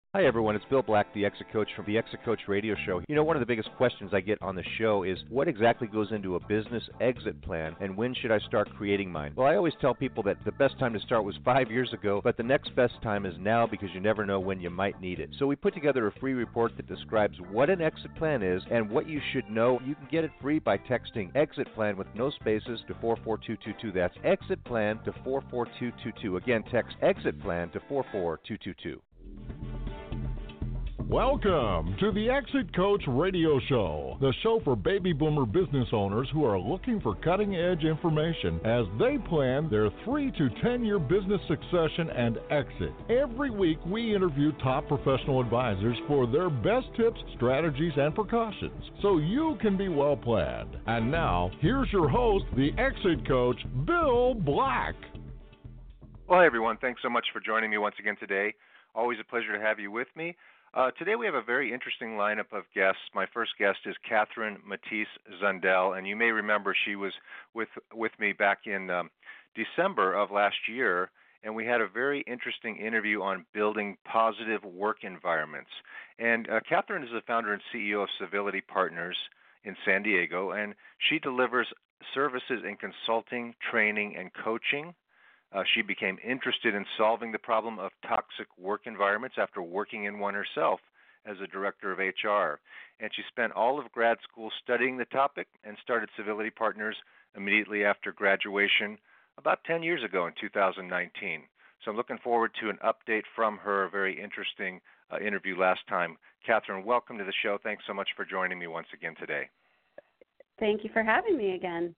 Hi, everyone. It's Bill Black, the Exit Coach from the Exit Coach Radio Show. You know, one of the biggest questions I get on the show is what exactly goes into a business exit plan and when should I start creating mine? Well, I always tell people that the best time to start was 5 years ago, but the next best time is now because you never know when you might need it. So we put together a free report that describes what an exit plan is and what you should know. You can get it free by texting exit plan with no spaces to 44222. That's exit plan to 44222. Again, text exit plan to 44222. Welcome to the Exit Coach Radio Show, the show for baby boomer business owners who are looking for cutting-edge information as they plan their 3 to 10-year business succession and exit. Every week, we interview top professional advisors for their best tips, strategies, and precautions so you can be well planned. And now, here's your host, the Exit Coach, Bill Black. Well, hey, everyone. Thanks so much for joining me once again today. Always a pleasure to have you with me. Today we have a very interesting lineup of guests. My first guest is Catherine Matisse Zundel, and you may remember she was with me back in December of last year, and we had a very interesting interview on building positive work environments. And Catherine is the founder and CEO of Civility Partners in San Diego, and she delivers services in consulting, training, and coaching. She became interested in solving the problem of toxic work environments after working in one herself as a director of HR. And she spent all of grad school studying the topic and started Civility Partners immediately after graduation about 10 years ago in 2019. So I'm looking forward to an update from her very interesting interview last time. Catherine, welcome to the show. Thanks so much for joining me once again today. Thank you for having me again.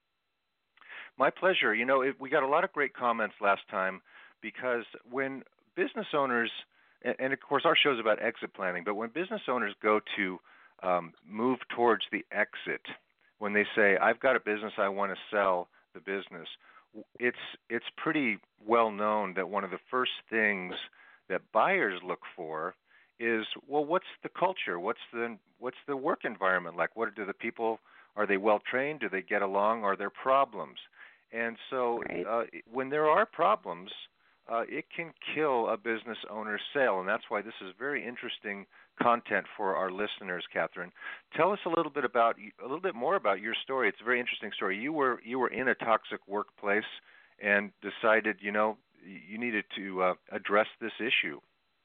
My pleasure. You know, we got a lot of great comments last time because when business owners, and of course our show's about exit planning, but when business owners go to move towards the exit, when they say, I've got a business, I want to sell the business, it's pretty well known that one of the first things that buyers look for is, well, what's the culture? What's the work environment like? What do the people, are they well trained? Do they get along? Are there problems? And so when there are problems, it can kill a business owner's sale, and that's why this is very interesting content for our listeners. Catherine, tell us a little bit more about your story. It's a very interesting story. You were in a toxic workplace and decided, you needed to address this issue.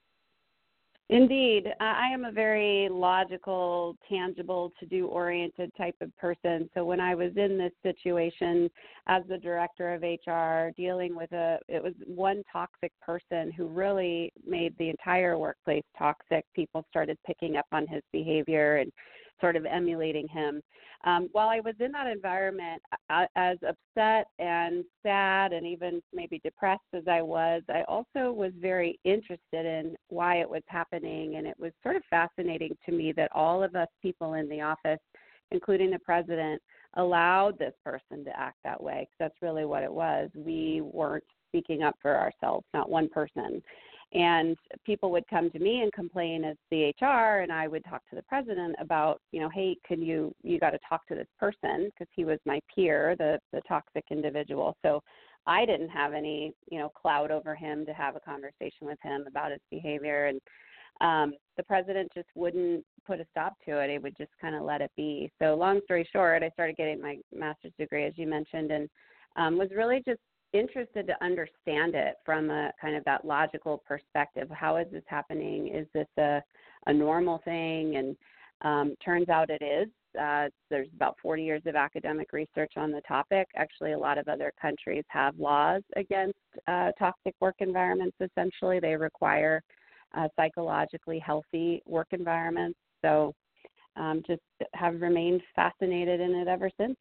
Indeed. I am a very logical, tangible, to-do-oriented type of person. So when I was in this situation as the director of HR, dealing with it was one toxic person who really made the entire workplace toxic. People started picking up on his behavior and sort of emulating him. While I was in that environment, as upset and sad and even maybe depressed as I also was very interested in why it was happening. And it was sort of fascinating to me that all of us people in the office, including the president, allowed this person to act that way. 'Cause that's really what it was. We weren't speaking up for ourselves, not one person. And people would come to me and complain as the HR, and I would talk to the president about, hey, you got to talk to this person, because he was my peer, the toxic individual. So I didn't have any, clout over him to have a conversation with him about his behavior. And the president just wouldn't put a stop to it. He would just kind of let it be. So long story short, I started getting my master's degree, as you mentioned, and was really just interested to understand it from a kind of that logical perspective. How is this happening? Is this a normal thing? And turns out it is. There's about 40 years of academic research on the topic. Actually, a lot of other countries have laws against toxic work environments. Essentially, they require psychologically healthy work environments. So just have remained fascinated in it ever since.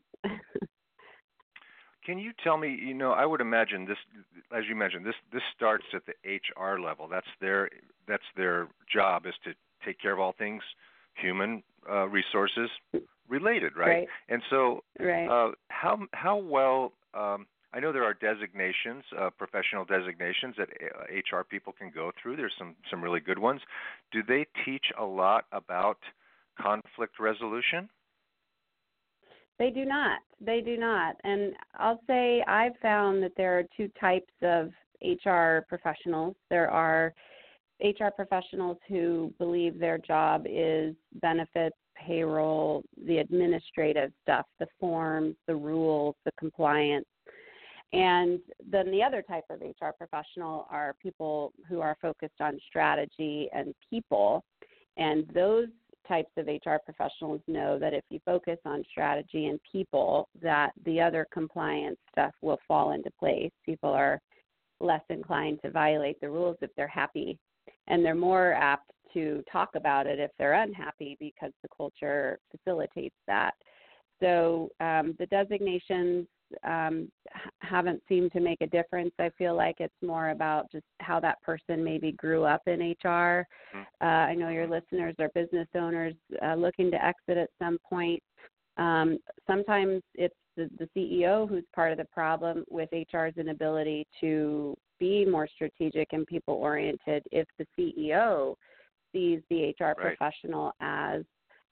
Can you tell me, I would imagine this, as you mentioned, this starts at the HR level. That's their job, is to take care of all things human resources related, right? And so how well, I know there are designations, professional designations that HR people can go through. There's some really good ones. Do they teach a lot about conflict resolution? They do not. And I'll say I've found that there are two types of HR professionals. There are HR professionals who believe their job is benefits, payroll, the administrative stuff, the forms, the rules, the compliance. And then the other type of HR professional are people who are focused on strategy and people. And those types of HR professionals know that if you focus on strategy and people, that the other compliance stuff will fall into place. People are less inclined to violate the rules if they're happy, and they're more apt to talk about it if they're unhappy because the culture facilitates that. So the designations haven't seemed to make a difference. I feel like it's more about just how that person maybe grew up in HR. I know your listeners are business owners looking to exit at some point. Sometimes it's the CEO who's part of the problem with HR's inability to be more strategic and people-oriented. If the CEO sees the HR professional as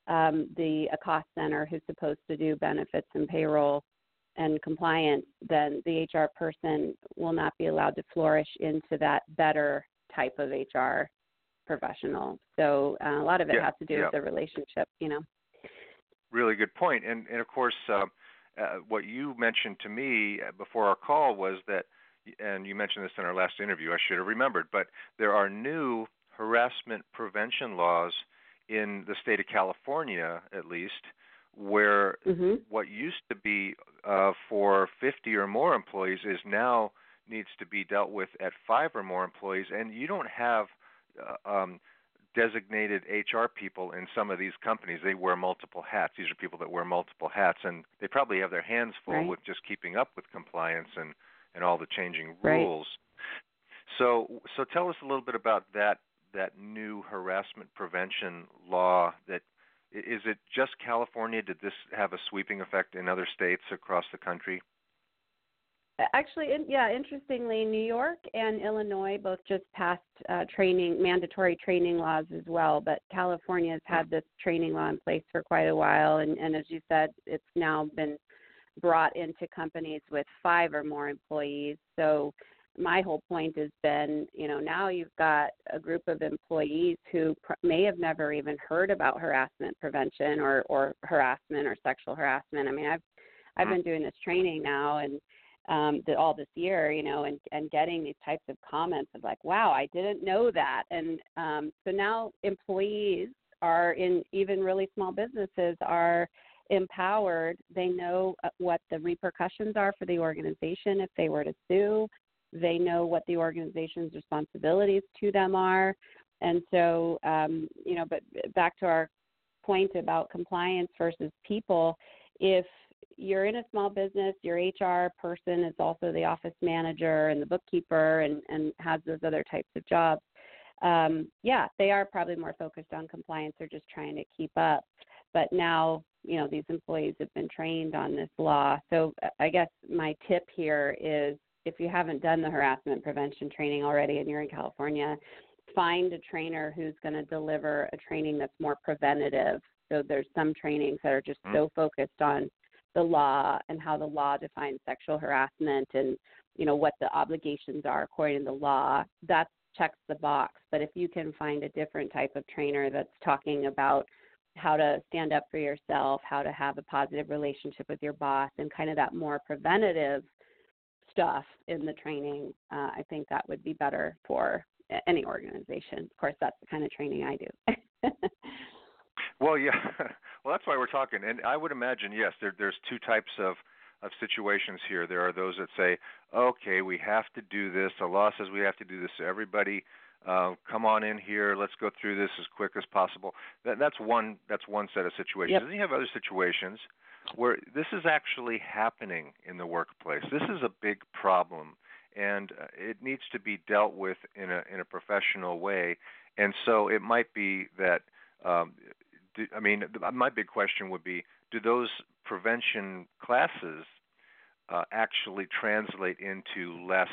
a cost center who's supposed to do benefits and payroll and compliance, then the HR person will not be allowed to flourish into that better type of HR professional. So a lot of it has to do with the relationship, Really good point. And of course, what you mentioned to me before our call was that, and you mentioned this in our last interview, I should have remembered, but there are new harassment prevention laws in the state of California, at least, where what used to be for 50 or more employees is now needs to be dealt with at 5 or more employees, and you don't have designated HR people in some of these companies. They wear multiple hats. These are people that wear multiple hats, and they probably have their hands full with just keeping up with compliance and all the changing rules. So tell us a little bit about that new harassment prevention law. That is it just California? Did this have a sweeping effect in other states across the country? Actually, interestingly, New York and Illinois both just passed mandatory training laws as well, but California has had this training law in place for quite a while, and as you said, it's now been brought into companies with 5 or more employees. So my whole point has been, now you've got a group of employees who may have never even heard about harassment prevention or harassment or sexual harassment. I mean, I've been doing this training now and all this year, and getting these types of comments of like, wow, I didn't know that. And so now employees are in even really small businesses are empowered. They know what the repercussions are for the organization if they were to sue. They know what the organization's responsibilities to them are. And so, but back to our point about compliance versus people, if you're in a small business, your HR person is also the office manager and the bookkeeper and has those other types of jobs. They are probably more focused on compliance or just trying to keep up. But now, these employees have been trained on this law. So I guess my tip here is if you haven't done the harassment prevention training already and you're in California, find a trainer who's going to deliver a training that's more preventative. So there's some trainings that are just so focused on the law and how the law defines sexual harassment and, what the obligations are according to the law. That checks the box. But if you can find a different type of trainer that's talking about how to stand up for yourself, how to have a positive relationship with your boss, and kind of that more preventative stuff in the training, I think that would be better for any organization. Of course, that's the kind of training I do. Well, yeah. Well, that's why we're talking. And I would imagine, yes, there's 2 types of situations here. There are those that say, okay, we have to do this. The law says we have to do this. So everybody, come on in here. Let's go through this as quick as possible. That's one set of situations. Yep. And you have other situations where this is actually happening in the workplace. This is a big problem, and it needs to be dealt with in a professional way. And so it might be that my big question would be, do those prevention classes actually translate into less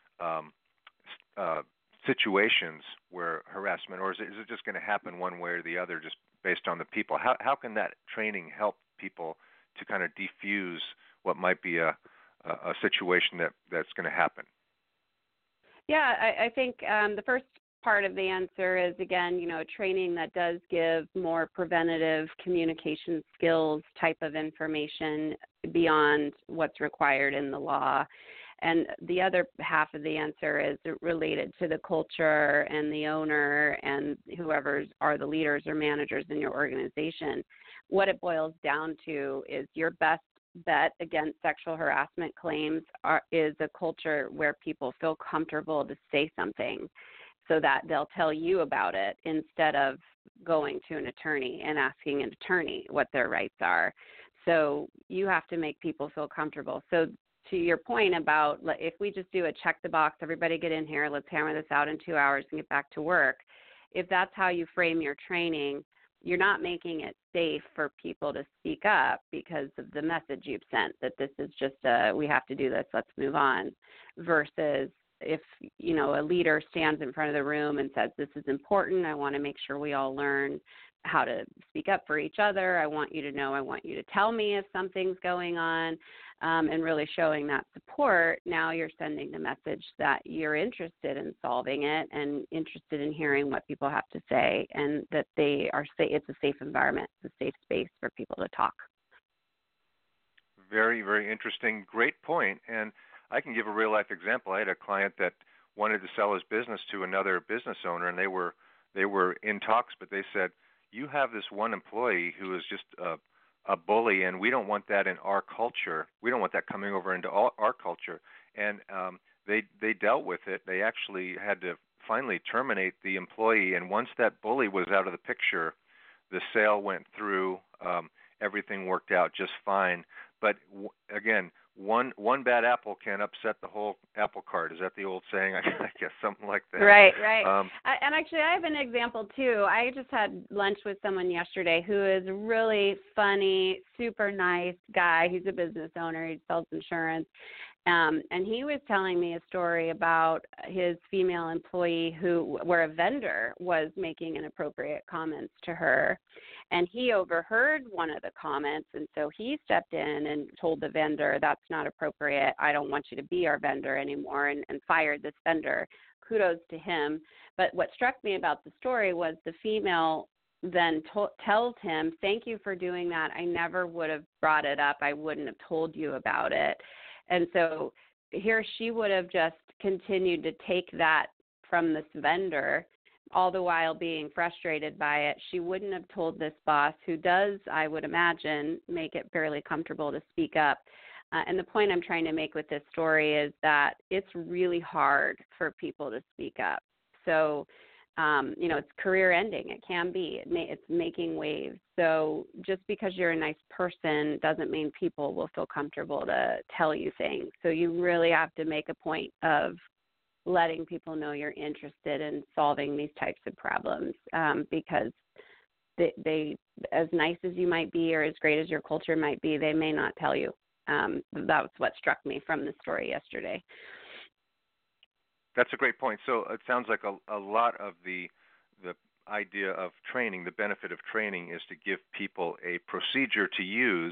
situations where harassment, or is it just going to happen one way or the other just based on the people? How can that training help people to kind of defuse what might be a situation that's going to happen? Yeah, I think the first part of the answer is, again, training that does give more preventative communication skills type of information beyond what's required in the law. And the other half of the answer is related to the culture and the owner and whoever are the leaders or managers in your organization. What it boils down to is your best bet against sexual harassment claims is a culture where people feel comfortable to say something so that they'll tell you about it instead of going to an attorney and asking an attorney what their rights are. So you have to make people feel comfortable. So to your point about if we just do a check the box, everybody get in here, let's hammer this out in 2 hours and get back to work, if that's how you frame your training, you're not making it safe for people to speak up because of the message you've sent, that this is just we have to do this, let's move on, versus if, a leader stands in front of the room and says, this is important, I want to make sure we all learn how to speak up for each other, I want you to know, I want you to tell me if something's going on, and really showing that support. Now you're sending the message that you're interested in solving it and interested in hearing what people have to say, and that it's a safe environment, it's a safe space for people to talk. Very, very interesting. Great point. And I can give a real life example. I had a client that wanted to sell his business to another business owner, and they were in talks, but they said, you have this one employee who is just a bully, and we don't want that in our culture. We don't want that coming over into our culture. And they dealt with it. They actually had to finally terminate the employee. And once that bully was out of the picture, the sale went through. Everything worked out just fine. But again, one bad apple can upset the whole apple cart. Is that the old saying? I guess something like that. Right. And actually, I have an example, too. I just had lunch with someone yesterday who is a really funny, super nice guy. He's a business owner. He sells insurance. And he was telling me a story about his female employee where a vendor was making inappropriate comments to her. And he overheard one of the comments, and so he stepped in and told the vendor, that's not appropriate, I don't want you to be our vendor anymore, and fired this vendor. Kudos to him. But what struck me about the story was the female then tells him, thank you for doing that. I never would have brought it up. I wouldn't have told you about it. And so here she would have just continued to take that from this vendor, all the while being frustrated by it. She wouldn't have told this boss, who does, I would imagine, make it fairly comfortable to speak up. And the point I'm trying to make with this story is that it's really hard for people to speak up. So, it's career ending. It can be. It's making waves. So just because you're a nice person doesn't mean people will feel comfortable to tell you things. So you really have to make a point of letting people know you're interested in solving these types of problems, because they, as nice as you might be or as great as your culture might be, they may not tell you. That was what struck me from the story yesterday. That's a great point. So it sounds like a lot of the idea of training, the benefit of training, is to give people a procedure to use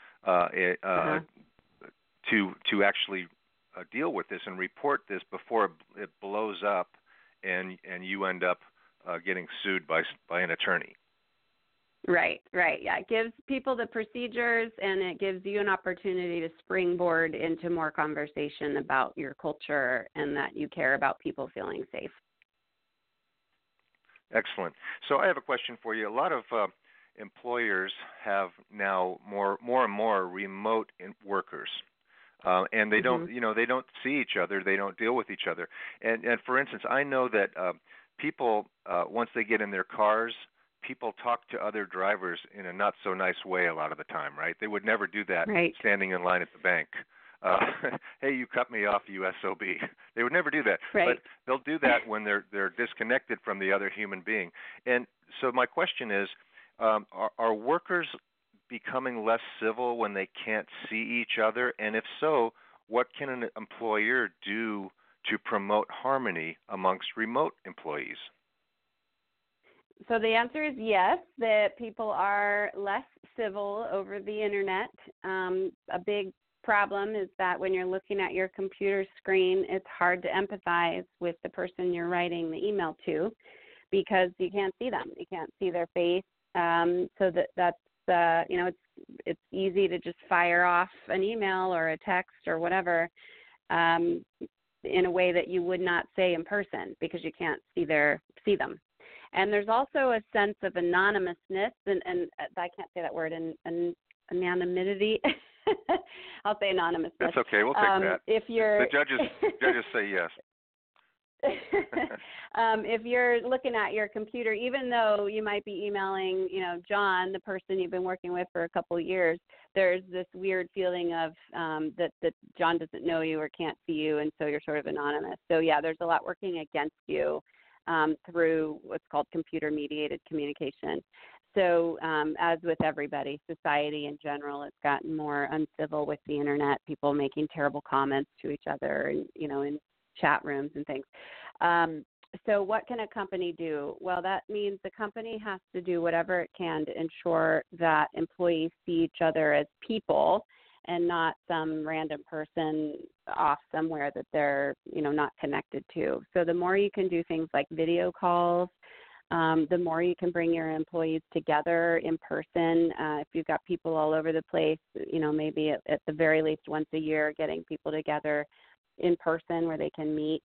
to actually deal with this and report this before it blows up and you end up getting sued by an attorney. Right. Yeah, it gives people the procedures, and it gives you an opportunity to springboard into more conversation about your culture and that you care about people feeling safe. Excellent. So I have a question for you. A lot of employers have now more and more remote workers. And they don't, they don't see each other. They don't deal with each other. And for instance, I know that people, once they get in their cars, people talk to other drivers in a not so nice way a lot of the time, right? They would never do that standing in line at the bank. Hey, you cut me off, you SOB. They would never do that. Right. But they'll do that when they're disconnected from the other human being. And so my question is, are workers becoming less civil when they can't see each other? And if so, what can an employer do to promote harmony amongst remote employees? So the answer is yes, that people are less civil over the internet. A big problem is that when you're looking at your computer screen, it's hard to empathize with the person you're writing the email to because you can't see them. You can't see their face. So that's, you know, it's easy to just fire off an email or a text or whatever in a way that you would not say in person because you can't see them. And there's also a sense of anonymousness, and I can't say that word, anonymity. I'll say anonymousness. That's okay. We'll take that. If you're the judges say yes. If you're looking at your computer, even though you might be emailing, you know, John, the person you've been working with for a couple of years, there's this weird feeling of that John doesn't know you or can't see you, and so you're sort of anonymous. So yeah, there's a lot working against you through what's called computer-mediated communication. So as with everybody, society in general has gotten more uncivil with the internet, people making terrible comments to each other, and, you know, in chat rooms and things. So what can a company do? Well, that means the company has to do whatever it can to ensure that employees see each other as people and not some random person off somewhere that they're, you know, not connected to. So the more you can do things like video calls, the more you can bring your employees together in person. If you've got people all over the place, you know, maybe at the very least once a year, getting people together in person where they can meet.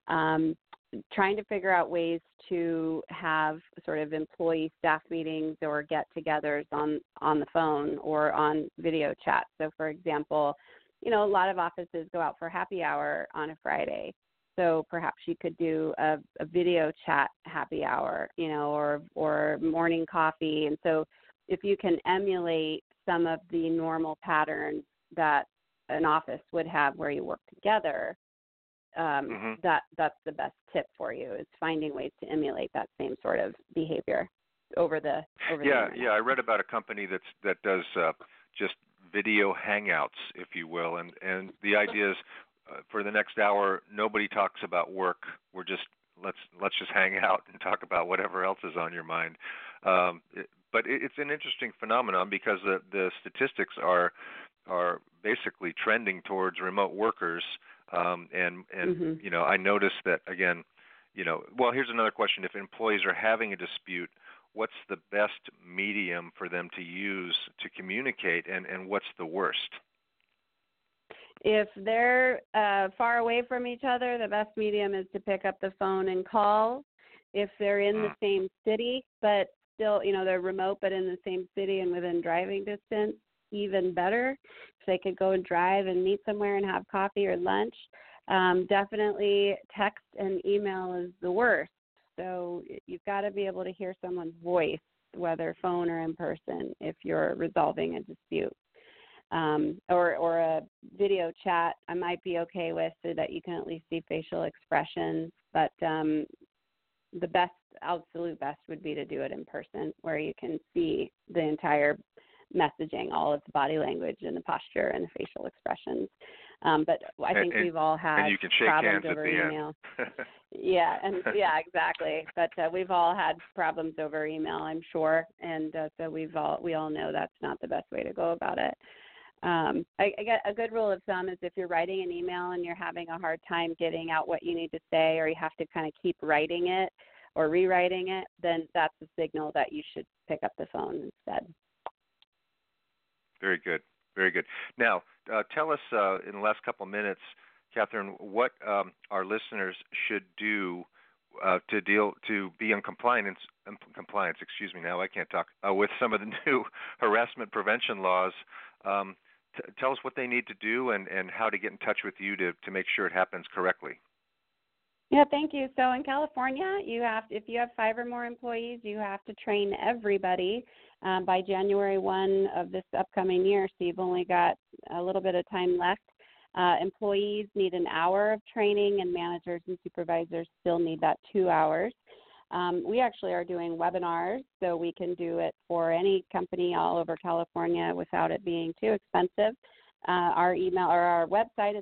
Trying to figure out ways to have sort of employee staff meetings or get-togethers on the phone or on video chat. So, for example, you know, a lot of offices go out for happy hour on a Friday. So perhaps you could do a video chat happy hour, you know, or morning coffee. And so if you can emulate some of the normal patterns that an office would have where you work together, that's the best tip for you, is finding ways to emulate that same sort of behavior over the internet. Yeah. I read about a company that does just video hangouts, if you will, and the idea is for the next hour nobody talks about work. We're just let's just hang out and talk about whatever else is on your mind. But it's an interesting phenomenon because the statistics are basically trending towards remote workers. And you know, I noticed that again, you know, well, here's another question. If employees are having a dispute, what's the best medium for them to use to communicate, and what's the worst? If they're far away from each other, the best medium is to pick up the phone and call. If they're in the same city, but still, you know, they're remote but in the same city and within driving distance, even better. If they could go and drive and meet somewhere and have coffee or lunch, definitely text and email is the worst. So you've got to be able to hear someone's voice, whether phone or in person, if you're resolving a dispute. Or a video chat I might be okay with, so that you can at least see facial expressions. But the absolute best would be to do it in person, where you can see the entire messaging, all of the body language and the posture and the facial expressions. But I think we've all had and you can shake problems hands over at the email. End. Yeah, exactly. But we've all had problems over email, I'm sure, and so we all know that's not the best way to go about it. I get a good rule of thumb is if you're writing an email and you're having a hard time getting out what you need to say, or you have to kind of keep writing it or rewriting it, then that's a signal that you should pick up the phone instead. Very good. Very good. Now, tell us in the last couple of minutes, Catherine, what our listeners should do to be in compliance. Excuse me. Now I can't talk with some of the new harassment prevention laws. Tell us what they need to do and how to get in touch with you to make sure it happens correctly. Yeah, thank you. So in California, if you have 5 or more employees, you have to train everybody by January 1 of this upcoming year. So you've only got a little bit of time left. Employees need an hour of training, and managers and supervisors still need that 2 hours. We actually are doing webinars, so we can do it for any company all over California without it being too expensive. Our website is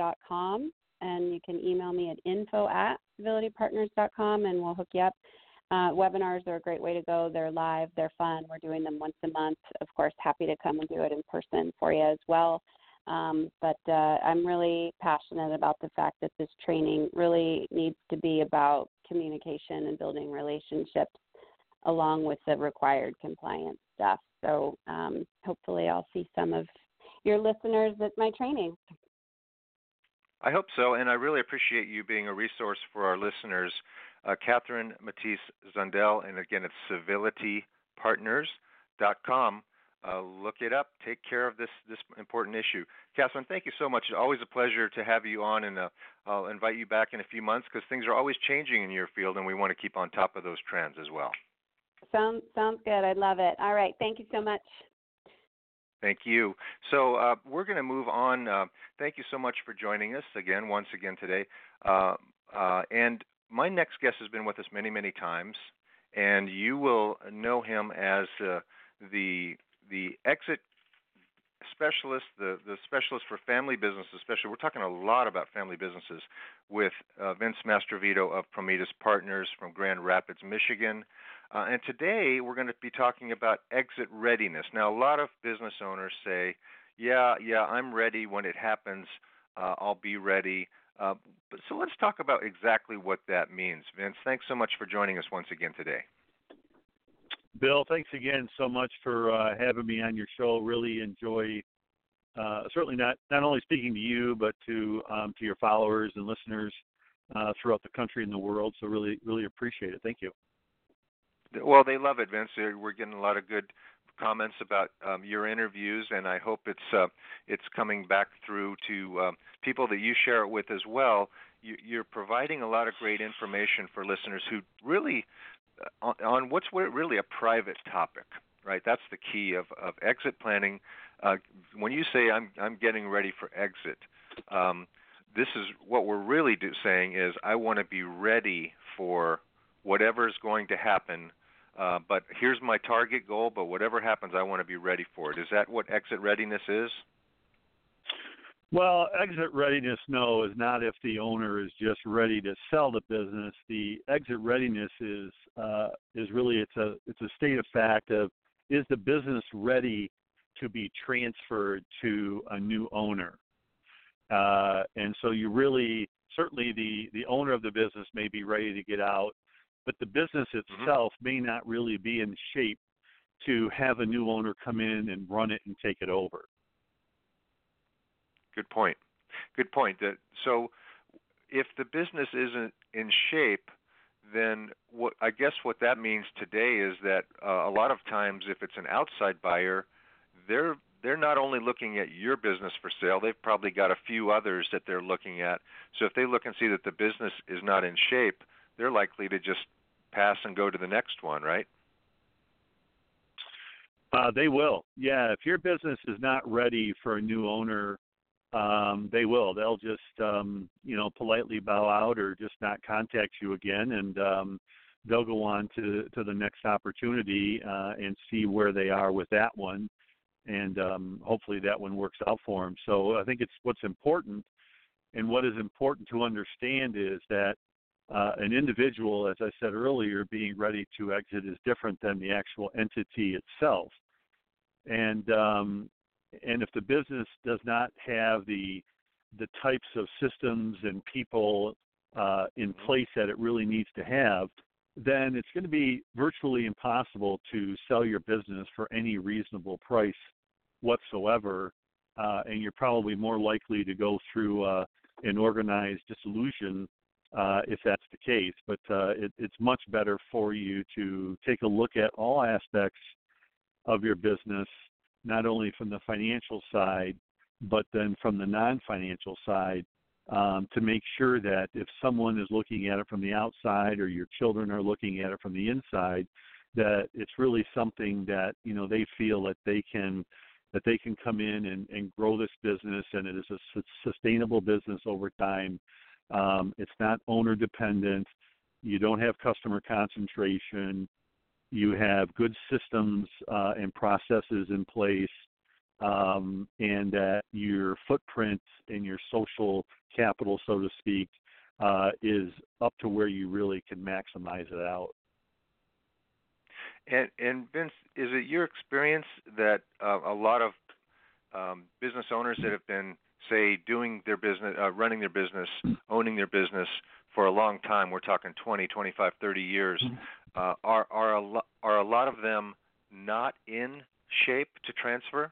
civilitypartners.com, and you can email me at info@civilitypartners.com, and we'll hook you up. Webinars are a great way to go. They're live. They're fun. We're doing them once a month. Of course, happy to come and do it in person for you as well. But I'm really passionate about the fact that this training really needs to be about communication and building relationships along with the required compliance stuff. So hopefully I'll see some of your listeners at my training. I hope so, and I really appreciate you being a resource for our listeners. Catherine Matisse Zundel, and again, it's civilitypartners.com. Look it up. Take care of this important issue. Catherine, thank you so much. It's always a pleasure to have you on, and I'll invite you back in a few months because things are always changing in your field, and we want to keep on top of those trends as well. Sounds good. I love it. All right. Thank you so much. Thank you. So we're going to move on. Thank you so much for joining us once again today. And my next guest has been with us many, many times, and you will know him as the exit specialist, the specialist for family businesses. Especially, we're talking a lot about family businesses with Vince Mastrovito of Prometheus Partners from Grand Rapids, Michigan. And today we're going to be talking about exit readiness. Now, a lot of business owners say, yeah, I'm ready. When it happens, I'll be ready. So let's talk about exactly what that means. Vince, thanks so much for joining us once again today. Bill, thanks again so much for having me on your show. Really enjoy certainly not only speaking to you, but to your followers and listeners throughout the country and the world. So really, really appreciate it. Thank you. Well, they love it, Vince. We're getting a lot of good comments about your interviews, and I hope it's coming back through to people that you share it with as well. You're providing a lot of great information for listeners who really on what's really a private topic, right? That's the key of exit planning. When you say I'm getting ready for exit, this is what we're really saying is I want to be ready for whatever is going to happen. But here's my target goal, but whatever happens, I want to be ready for it. Is that what exit readiness is? Well, exit readiness, no, is not if the owner is just ready to sell the business. The exit readiness is really it's a state of fact of, is the business ready to be transferred to a new owner? And so you really, certainly the owner of the business may be ready to get out, but the business itself may not really be in shape to have a new owner come in and run it and take it over. Good point. So if the business isn't in shape, then what that means today is that a lot of times if it's an outside buyer, they're not only looking at your business for sale, they've probably got a few others that they're looking at. So if they look and see that the business is not in shape, they're likely to just pass and go to the next one, right? They will. Yeah, if your business is not ready for a new owner, they will. They'll just, politely bow out or just not contact you again, and they'll go on to the next opportunity and see where they are with that one, and hopefully that one works out for them. So I think it's what's important, and what is important to understand is that an individual, as I said earlier, being ready to exit is different than the actual entity itself. And if the business does not have the types of systems and people in place that it really needs to have, then it's going to be virtually impossible to sell your business for any reasonable price whatsoever, and you're probably more likely to go through an organized dissolution if that's the case. But it's much better for you to take a look at all aspects of your business, not only from the financial side, but then from the non-financial side, to make sure that if someone is looking at it from the outside or your children are looking at it from the inside, that it's really something that, they feel that they can come in and grow this business, and it is a sustainable business over time. It's not owner dependent. You don't have customer concentration. You have good systems and processes in place, and that your footprint and your social capital, so to speak, is up to where you really can maximize it out. And Vince, is it your experience that a lot of business owners that have been, say, doing their business, running their business, owning their business for a long time, we're talking 20, 25, 30 years, are a lot of them not in shape to transfer?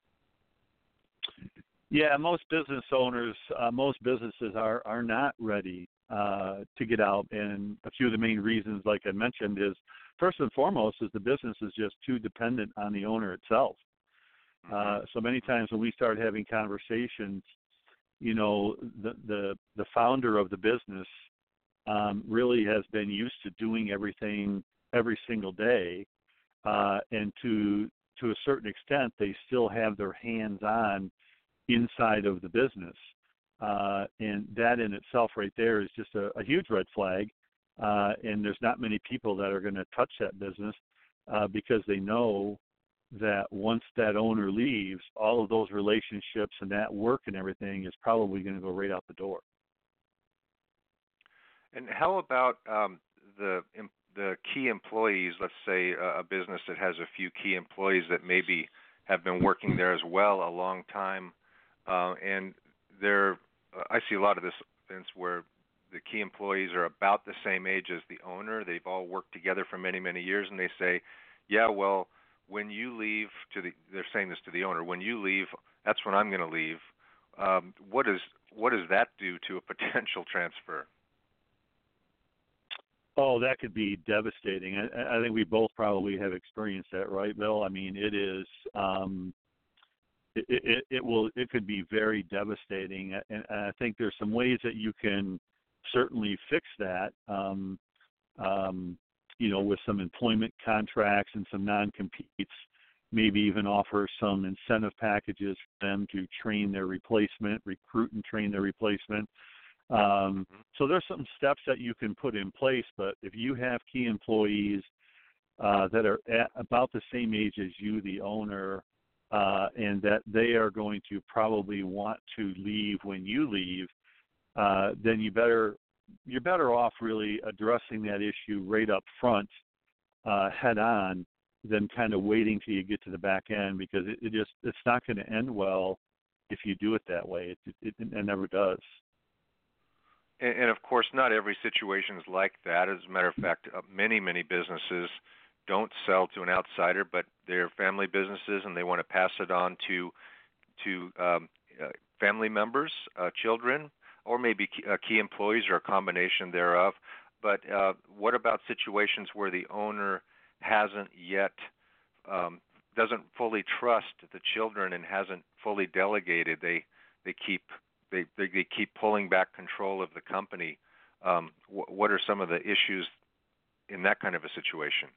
Yeah, most business owners, most businesses are not ready to get out, and a few of the main reasons, like I mentioned, is first and foremost is the business is just too dependent on the owner itself. So many times when we start having conversations, you know, the founder of the business really has been used to doing everything every single day, and to a certain extent, they still have their hands on inside of the business, and that in itself right there is just a huge red flag. And there's not many people that are going to touch that business because they know that once that owner leaves, all of those relationships and that work and everything is probably going to go right out the door. And how about the key employees? Let's say a business that has a few key employees that maybe have been working there as well a long time, and I see a lot of this, Vince, where the key employees are about the same age as the owner. They've all worked together for many, many years, and they say, yeah, well, when you leave, they're saying this to the owner, when you leave, that's when I'm going to leave. What does that do to a potential transfer? Oh, that could be devastating. I think we both probably have experienced that, right, Bill? I mean, it is. It could be very devastating, and I think there's some ways that you can certainly fix that. You know, with some employment contracts and some non-competes, maybe even offer some incentive packages for them to train their replacement, recruit and train their replacement. So there's some steps that you can put in place, but if you have key employees that are at about the same age as you, the owner, and that they are going to probably want to leave when you leave, then you're better off really addressing that issue right up front, head on, than kind of waiting till you get to the back end, because it's not going to end well if you do it that way. It never does. And of course, not every situation is like that. As a matter of fact, many businesses don't sell to an outsider, but they're family businesses, and they want to pass it on to family members, children, or maybe key employees, or a combination thereof. But what about situations where the owner hasn't yet, doesn't fully trust the children and hasn't fully delegated? They keep pulling back control of the company. What are some of the issues in that kind of a situation?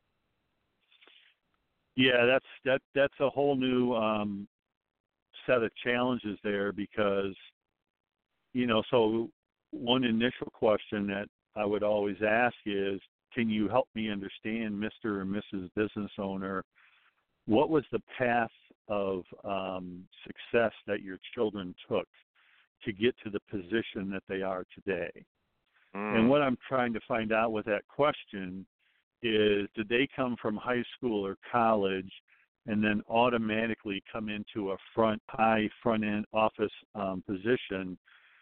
Yeah, that's a whole new set of challenges there, because, you know, so one initial question that I would always ask is, can you help me understand, Mr. and Mrs. Business Owner, what was the path of success that your children took to get to the position that they are today? And what I'm trying to find out with that question is, did they come from high school or college and then automatically come into a front-end office position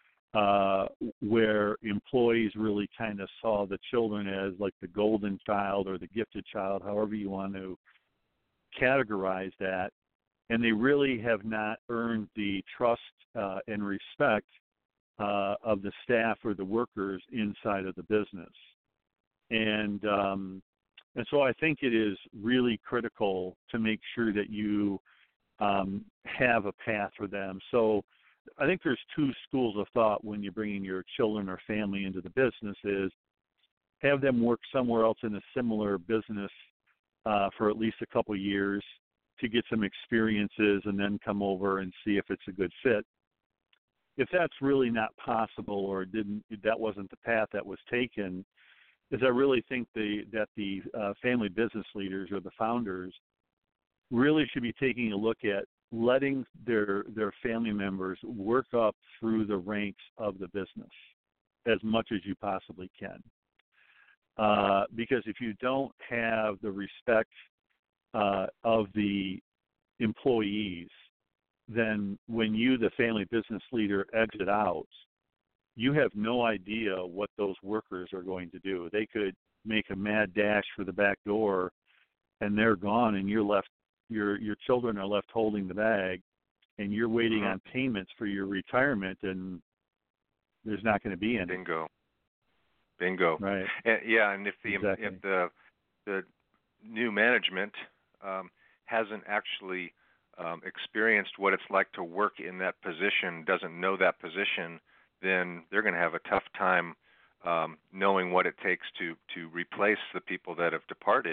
where employees really kind of saw the children as like the golden child or the gifted child, however you want to categorize that, and they really have not earned the trust and respect of the staff or the workers inside of the business. And so I think it is really critical to make sure that you have a path for them. So I think there's two schools of thought when you're bringing your children or family into the business: is have them work somewhere else in a similar business for at least a couple of years to get some experiences, and then come over and see if it's a good fit. If that's really not possible, or that wasn't the path that was taken, is I really think that the family business leaders or the founders really should be taking a look at letting their family members work up through the ranks of the business as much as you possibly can. Because if you don't have the respect of the employees, then when you, the family business leader, exit out, you have no idea what those workers are going to do. They could make a mad dash for the back door, and they're gone, and you're left. Your children are left holding the bag, and you're waiting on payments for your retirement, and there's not going to be any. Bingo. Right. And if the new management hasn't actually experienced what it's like to work in that position, doesn't know that position, then they're going to have a tough time knowing what it takes to replace the people that have departed.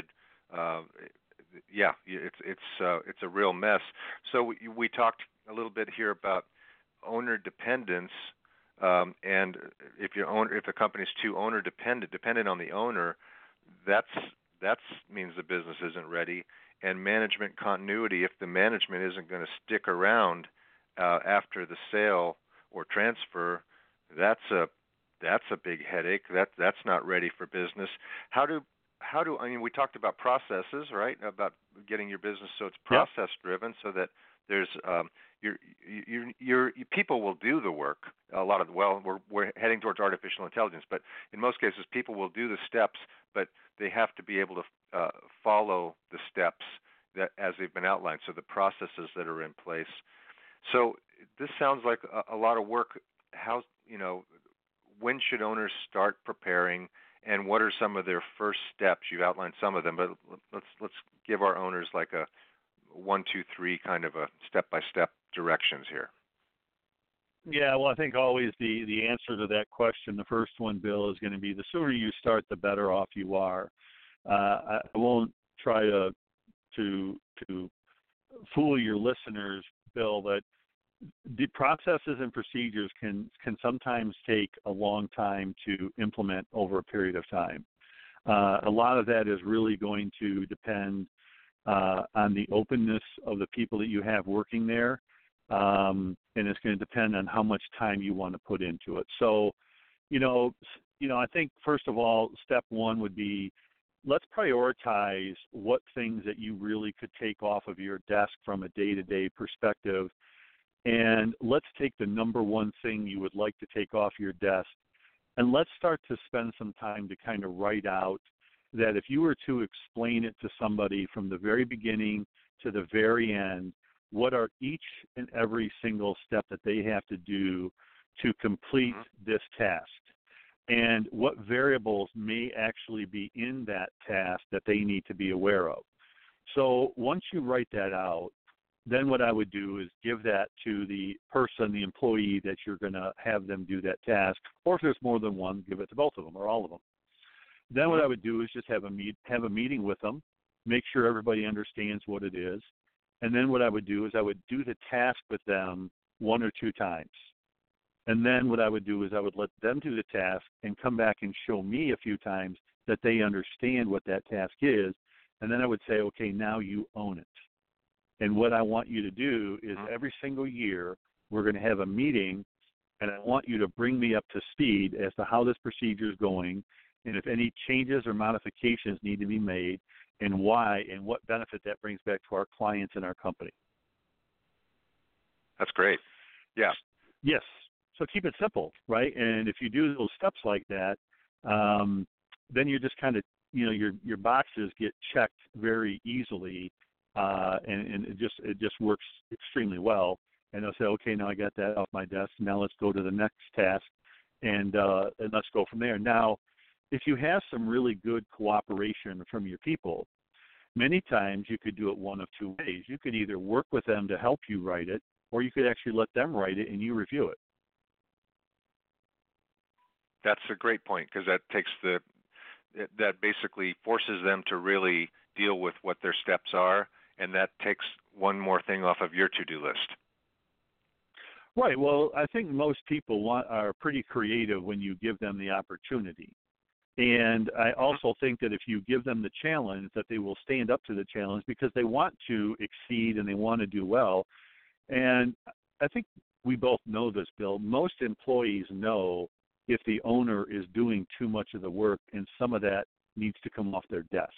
It's a real mess. So we talked a little bit here about owner dependence, and if the company's too owner dependent on the owner, that means the business isn't ready. And management continuity, if the management isn't going to stick around after the sale or transfer, that's a big headache. That's not ready for business. How do we talked about processes, right? About getting your business so it's process driven, so that there's your people will do the work. We're heading towards artificial intelligence, but in most cases, people will do the steps, but they have to be able to follow the steps that as they've been outlined. So the processes that are in place. So this sounds like a lot of work. When should owners start preparing, and what are some of their first steps? You've outlined some of them, but let's give our owners like a 1, 2, 3 kind of a step-by-step directions here. Yeah, well, I think always the answer to that question, the first one, Bill, is going to be the sooner you start, the better off you are. I won't try to fool your listeners, Bill, that the processes and procedures can sometimes take a long time to implement over a period of time. A lot of that is really going to depend on the openness of the people that you have working there, and it's going to depend on how much time you want to put into it. So, I think first of all, step one would be, let's prioritize what things that you really could take off of your desk from a day-to-day perspective. And let's take the number one thing you would like to take off your desk, and let's start to spend some time to kind of write out that if you were to explain it to somebody from the very beginning to the very end, what are each and every single step that they have to do to complete this task, and what variables may actually be in that task that they need to be aware of. So once you write that out, then what I would do is give that to the person, the employee that you're going to have them do that task, or if there's more than one, give it to both of them or all of them. Then what I would do is just have a meeting with them, make sure everybody understands what it is, and then what I would do is I would do the task with them 1 or 2 times. And then what I would do is I would let them do the task and come back and show me a few times that they understand what that task is, and then I would say, okay, now you own it. And what I want you to do is every single year we're going to have a meeting, and I want you to bring me up to speed as to how this procedure is going, and if any changes or modifications need to be made, and why, and what benefit that brings back to our clients and our company. That's great. Yeah. Yes. So keep it simple, right? And if you do those steps like that, then you're just kind of, your boxes get checked very easily. And it just works extremely well. And they'll say, okay, now I got that off my desk. Now let's go to the next task, and let's go from there. Now, if you have some really good cooperation from your people, many times you could do it one of 2 ways. You could either work with them to help you write it, or you could actually let them write it and you review it. That's a great point, because that basically forces them to really deal with what their steps are, and that takes one more thing off of your to-do list. Right. Well, I think most people are pretty creative when you give them the opportunity. And I also think that if you give them the challenge, that they will stand up to the challenge because they want to exceed and they want to do well. And I think we both know this, Bill. Most employees know if the owner is doing too much of the work, and some of that needs to come off their desk.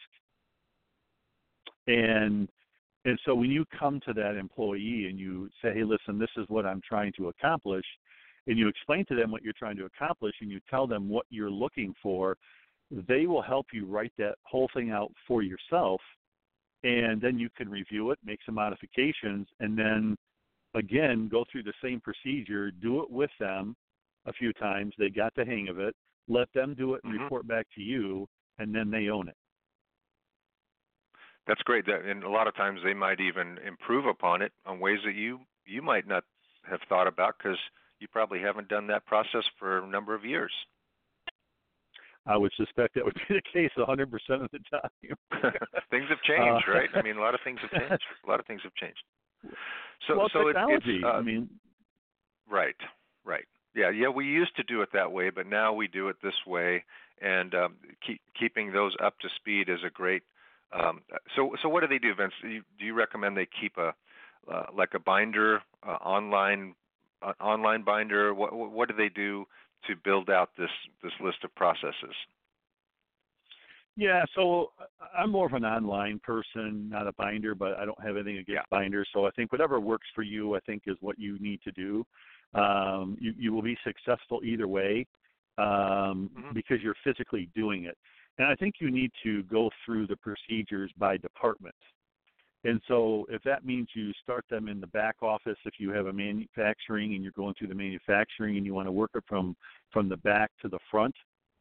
And so when you come to that employee and you say, hey, listen, this is what I'm trying to accomplish, and you explain to them what you're trying to accomplish and you tell them what you're looking for, they will help you write that whole thing out for yourself, and then you can review it, make some modifications, and then, again, go through the same procedure, do it with them a few times. They got the hang of it. Let them do it and report back to you, and then they own it. That's great. And a lot of times they might even improve upon it on ways that you might not have thought about because you probably haven't done that process for a number of years. I would suspect that would be the case 100% of the time. Things have changed, right? I mean, a lot of things have changed. A lot of things have changed. So technology. Right. Yeah. We used to do it that way, but now we do it this way, and keeping those up to speed is a great. So what do they do, Vince? Do you recommend they keep a binder, online binder? What do they do to build out this list of processes? Yeah, so I'm more of an online person, not a binder, but I don't have anything against binders. So I think whatever works for you, I think, is what you need to do. You will be successful either way because you're physically doing it. And I think you need to go through the procedures by department. And so if that means you start them in the back office, if you have a manufacturing and you're going through the manufacturing and you want to work it from the back to the front,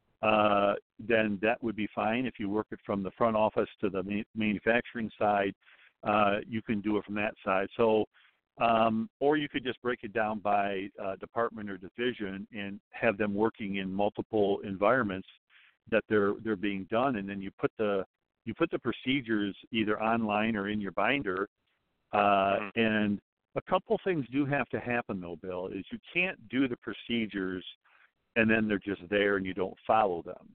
then that would be fine. If you work it from the front office to the manufacturing side, you can do it from that side. So, or you could just break it down by department or division and have them working in multiple environments that they're being done, and then you put the procedures either online or in your binder. And a couple things do have to happen, though, Bill, is you can't do the procedures and then they're just there and you don't follow them.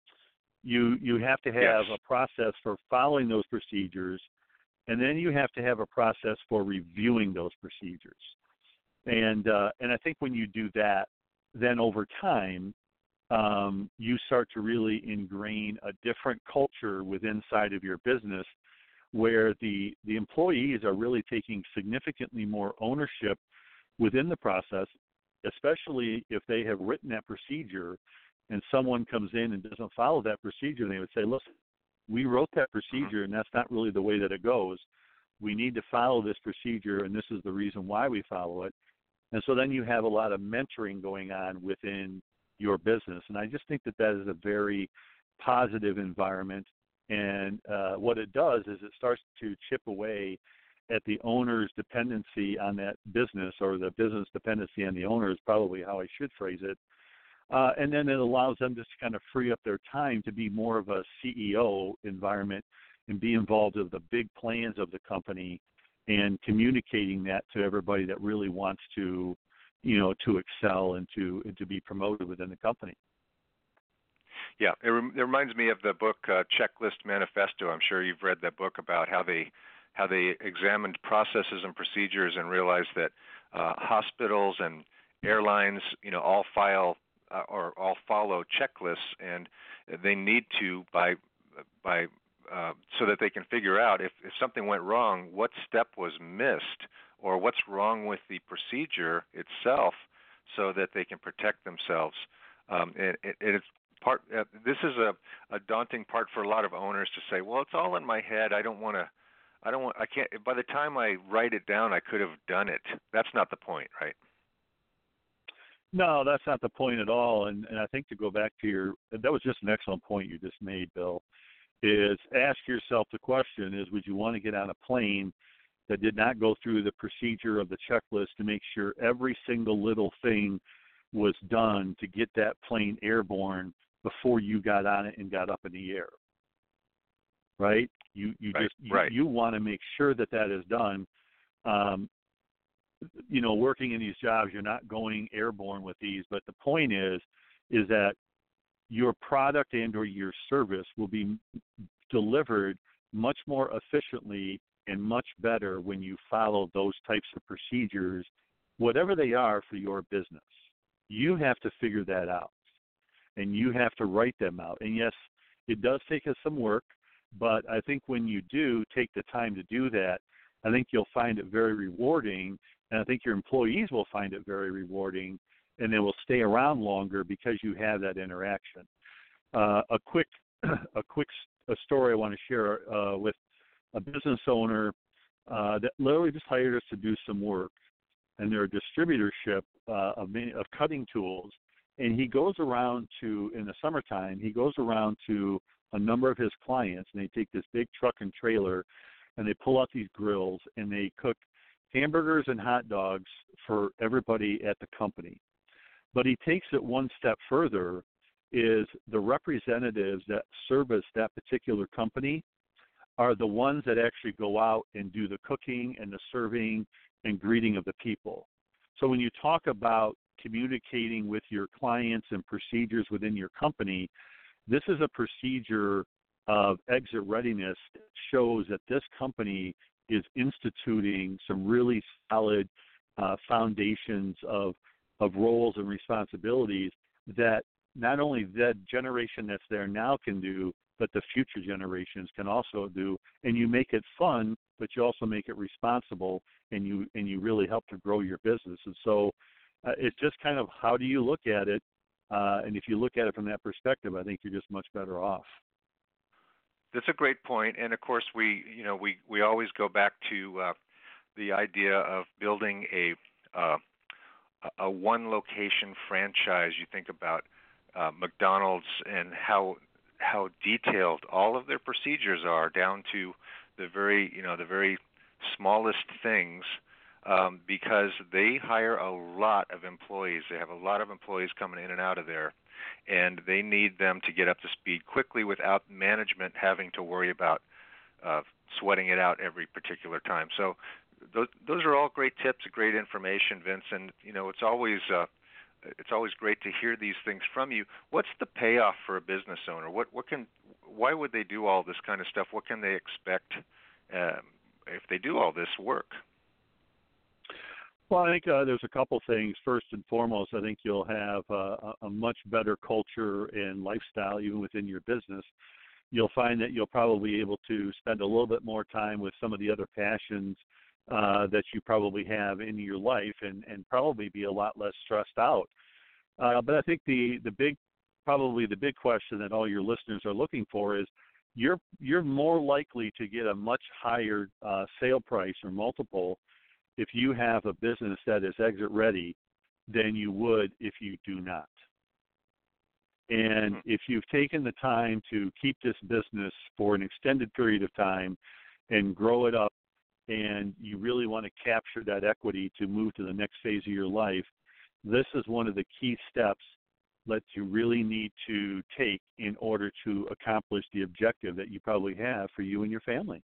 You have to have a process for following those procedures, and then you have to have a process for reviewing those procedures. And I think when you do that, then over time, you start to really ingrain a different culture within inside of your business where the employees are really taking significantly more ownership within the process, especially if they have written that procedure and someone comes in and doesn't follow that procedure. They would say, listen, we wrote that procedure and that's not really the way that it goes. We need to follow this procedure, and this is the reason why we follow it. And so then you have a lot of mentoring going on within your business. And I just think that is a very positive environment. And what it does is it starts to chip away at the owner's dependency on that business, or the business dependency on the owner is probably how I should phrase it. And then it allows them to kind of free up their time to be more of a CEO environment and be involved with the big plans of the company and communicating that to everybody that really wants to excel and to be promoted within the company. Yeah, it reminds me of the book Checklist Manifesto. I'm sure you've read that book about how they examined processes and procedures and realized that hospitals and airlines, all follow checklists, and they need to so that they can figure out if something went wrong, what step was missed, or what's wrong with the procedure itself, so that they can protect themselves. It's part. This is a daunting part for a lot of owners to say, well, it's all in my head. I can't. By the time I write it down, I could have done it. That's not the point, right? No, that's not the point at all. And I think to go back to that was just an excellent point you just made, Bill, is ask yourself the question is, would you want to get on a plane that did not go through the procedure of the checklist to make sure every single little thing was done to get that plane airborne before you got on it and got up in the air? Right? You want to make sure that is done. Working in these jobs, you're not going airborne with these, but the point is that your product and or your service will be delivered much more efficiently and much better when you follow those types of procedures, whatever they are for your business. You have to figure that out. and you have to write them out. And yes, it does take us some work, but I think when you do take the time to do that, I think you'll find it very rewarding, and I think your employees will find it very rewarding, and they will stay around longer because you have that interaction. A quick story I want to share with a business owner that literally just hired us to do some work, and they're a distributorship of cutting tools. And he goes around in the summertime, he goes around to a number of his clients, and they take this big truck and trailer, and they pull out these grills, and they cook hamburgers and hot dogs for everybody at the company. But he takes it one step further, is the representatives that service that particular company are the ones that actually go out and do the cooking and the serving and greeting of the people. So when you talk about communicating with your clients and procedures within your company, this is a procedure of exit readiness that shows that this company is instituting some really solid foundations of roles and responsibilities that not only that generation that's there now can do, but the future generations can also do. And you make it fun, but you also make it responsible, and you really help to grow your business. And so it's just kind of how do you look at it? And if you look at it from that perspective, I think you're just much better off. That's a great point, and of course we always go back to the idea of building a one location franchise. You think about McDonald's and how detailed all of their procedures are, down to the very smallest things, because they hire a lot of employees. They have a lot of employees coming in and out of there, and they need them to get up to speed quickly without management having to worry about sweating it out every particular time. So those are all great tips, great information, Vince, and it's always great to hear these things from you. What's the payoff for a business owner? Why would they do all this kind of stuff? What can they expect if they do all this work? Well, I think there's a couple things. First and foremost, I think you'll have a much better culture and lifestyle even within your business. You'll find that you'll probably be able to spend a little bit more time with some of the other passions that you probably have in your life, and probably be a lot less stressed out. But I think the big question that all your listeners are looking for is you're more likely to get a much higher sale price or multiple if you have a business that is exit ready than you would if you do not. And if you've taken the time to keep this business for an extended period of time and grow it up, and you really want to capture that equity to move to the next phase of your life, this is one of the key steps that you really need to take in order to accomplish the objective that you probably have for you and your family.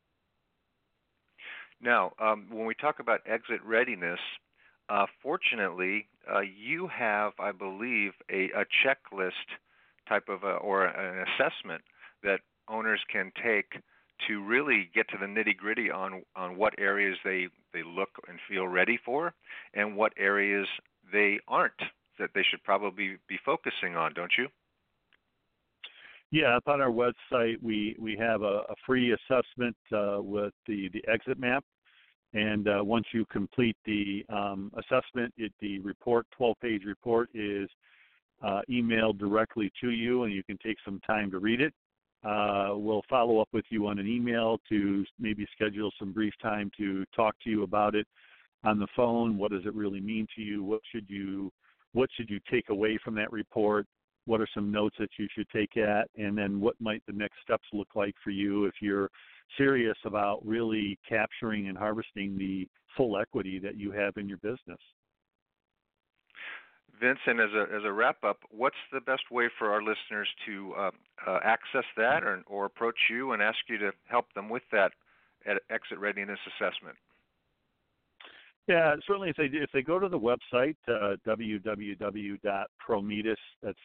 Now, when we talk about exit readiness, fortunately, you have, I believe, a checklist type of or an assessment that owners can take to really get to the nitty-gritty on what areas they look and feel ready for, and what areas they aren't, that they should probably be focusing on, don't you? Yeah, up on our website, we have a free assessment with the exit map. And once you complete the assessment, the report, 12-page report, is emailed directly to you, and you can take some time to read it. We'll follow up with you on an email to maybe schedule some brief time to talk to you about it on the phone. What does it really mean to you? What should you take away from that report? What are some notes that you should take at? And then what might the next steps look like for you if you're serious about really capturing and harvesting the full equity that you have in your business? Vincent, as a wrap-up, what's the best way for our listeners to access that or approach you and ask you to help them with that exit readiness assessment? Yeah, certainly if they go to the website, www.prometis, that's